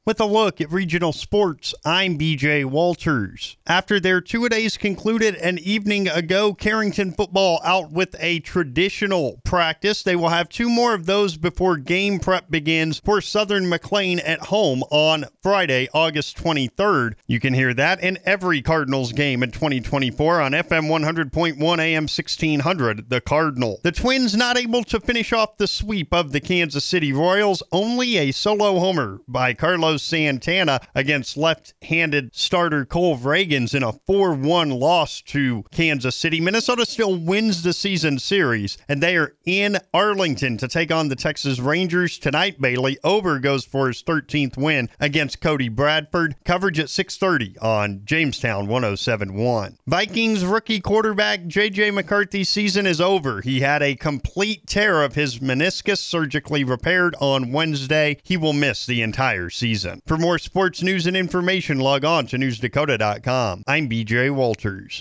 With a look at regional sports, I'm BJ Walters. After their two-a-days concluded an evening ago, Carrington football out with a traditional practice. They will have two more of those before game prep begins for Southern McLean at home on Friday, August 23rd. You can hear that in every Cardinals game in 2024 on FM 100.1 AM 1600, The Cardinal. The Twins not able to finish off the sweep of the Kansas City Royals. Only a solo homer by Carlos Santana against left-handed starter Cole Reagans in a 4-1 loss to Kansas City. Minnesota still wins the season series, and they are in Arlington to take on the Texas Rangers tonight. Bailey Ober goes for his 13th win against Cody Bradford. Coverage at 6:30 on Jamestown 107.1. Vikings rookie quarterback J.J. McCarthy's season is over. He had a complete tear of his meniscus surgically repaired on Wednesday. He will miss the entire season. For more sports news and information, log on to newsdakota.com. I'm BJ Walters.